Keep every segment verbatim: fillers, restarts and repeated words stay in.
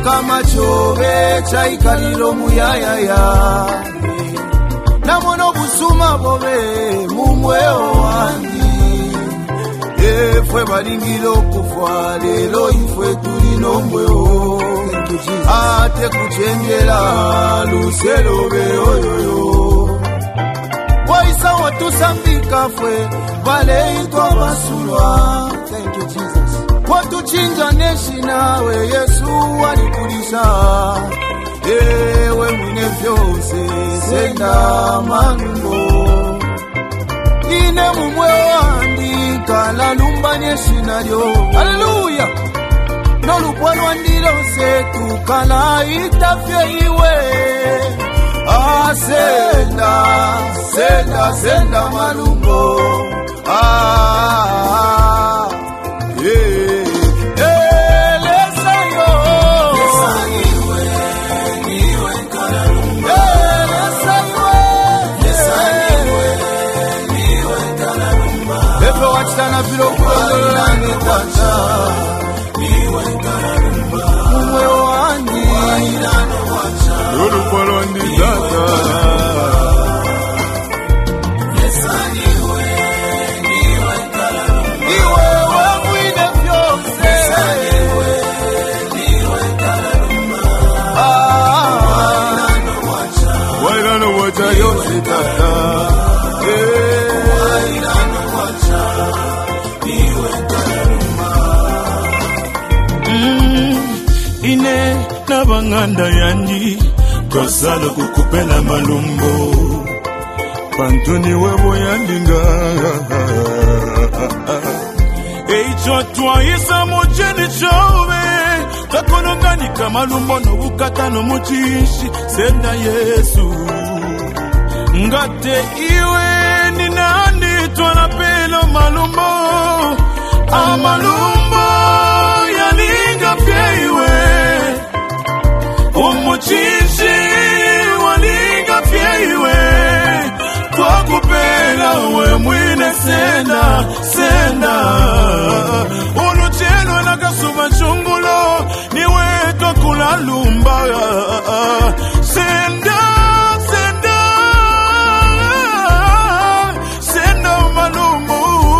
mukama chobe chaikalilo muyayaya namono busuma bobe mumweo wandi efwe balingilo kufa lelo ifwe tulino mweo ate kuchenjela luselobe oyoyo waisa watusambika fwe baleitwa basulwa. Thank you Jesus. Watu chinja neshi nawe Yesu walikulisha ewe mwine vyose senda mango ine mumwe wandi kala lumba neshi nalyo. Hallelujah. Nolupwalo andilo setu kala itafye iwe ah senda senda senda malungo ah yeah. Sana vilo kwa ni tacha niwe karumba mwe wani wailano wacha yulu kwa londi tata yesani we niwe karumba niwe wangu ine vyose yesani we niwe karumba wailano wacha wailano wacha yose tata wailano wacha ine nabanganda yanji twasala kukupela malumbo pantuni webo yandinga eicho twayisa mujeni chowe takolonganika malumbo nobukata nomuchishi senda Yesu ngate iwe ni nani twanapelo malumbo amalumbo yalinga pyewe umuchishi walinga pyewe kwa kupela we mwine senda senda unuchelo na kasuba chungulo niwe tokula lumba senda senda senda malumbo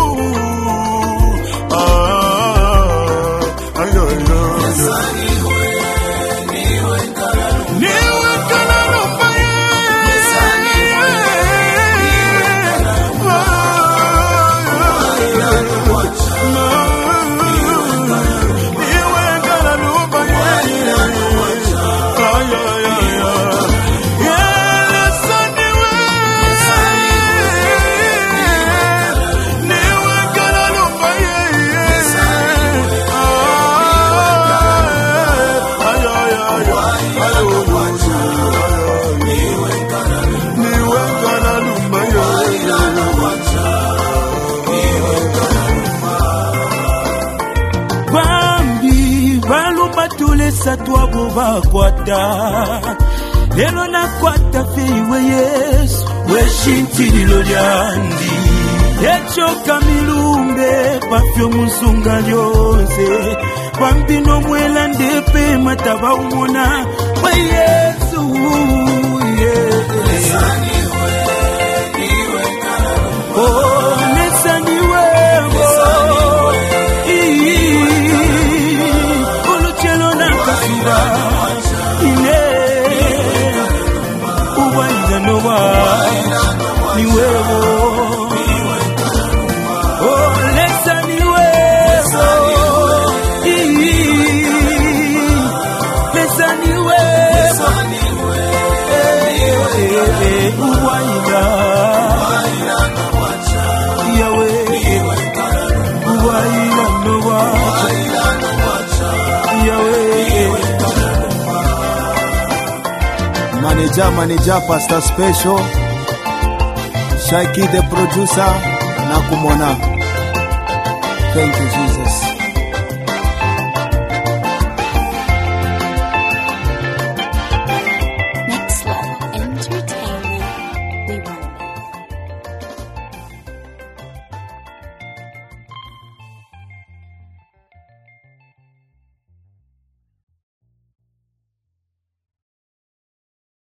Satwa buba kwata lelo na kwata fiwe Yesu weshintilo lyandi echo kamilumbe pafyo musunga lyose pampino mwela ndepe mataba umona wa Yesu yeah. Oh nesani wewe ine uwaida nowa ni wewo oh lesa ni wewo lesa ni wewo uwaida yawe uwaida nowa yawe Manager, manager, Pastor Special, Shaiki the producer, Nakumona. Thank you, Jesus.